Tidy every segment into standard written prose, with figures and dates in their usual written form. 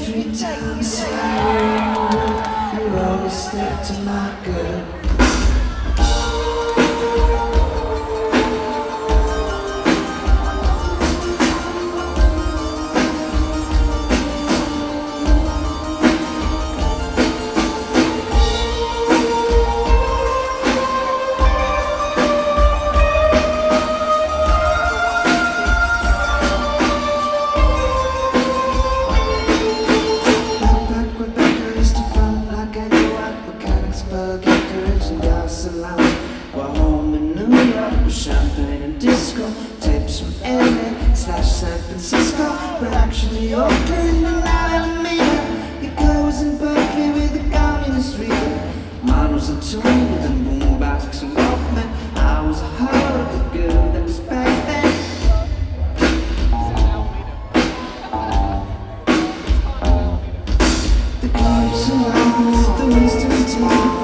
every time you say you're always there to my good. Champagne and disco, tapes from LA/San Francisco, but actually Oakland and Alameda. Your girl was in Berkeley with a communist reader. Mine was a tool and boombox and Walkman. I was a horrible girl that was back then. The clubs around the wisdom teeth.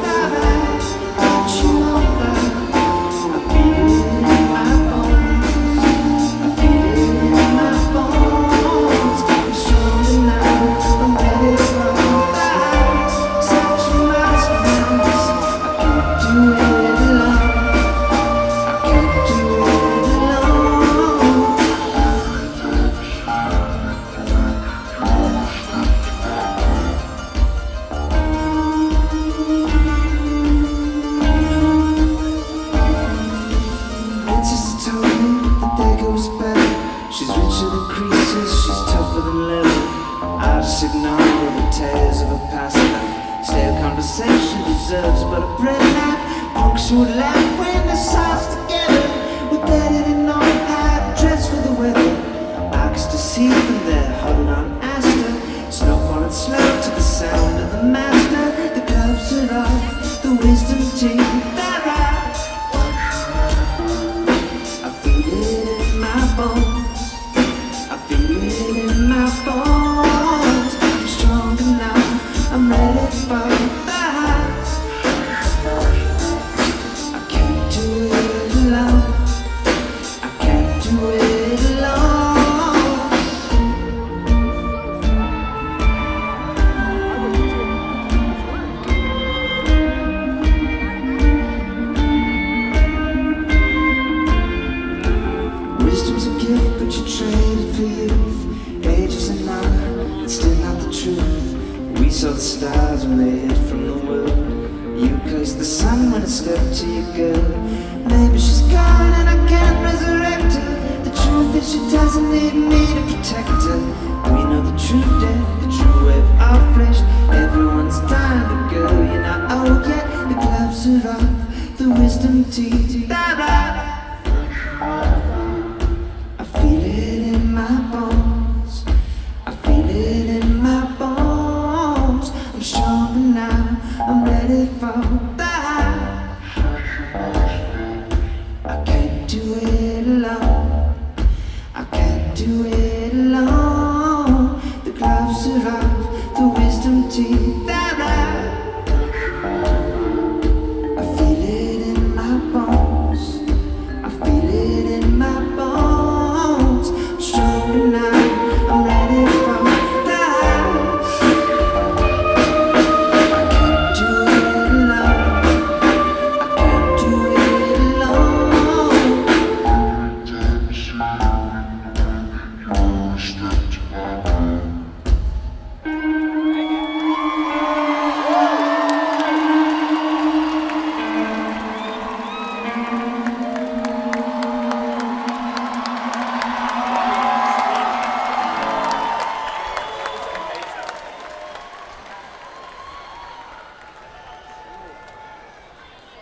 She's richer than creases, she's tougher than leather. I just ignore the tales of her past life. Stale conversation deserves but a bread knife. Punks who would laugh when the sides together. With that they didn't know how to dress for the weather. I could still see them there, huddled on Astor. Snow falling slow to the sound of the master. The clubs are off, the wisdom teeth are out. I feel it in my bones. I'm stronger now, I'm ready for the heights. I can't do it alone, I can't do it alone. Wisdom's a gift, but you trade it for youth. Age is an honor, it's still not the truth. We saw the stars when they hid from the world. You cursed the sun when it stepped to your girl. Maybe she's gone and I can't resurrect her. The truth is she doesn't need me to protect her. We know the true death, the true wave of flesh. Everyone's dying, but girl, you're not old yet. The gloves are off, the wisdom teeth are out. I feel it in my bones, I feel it in my bones. I'm stronger now, I'm ready for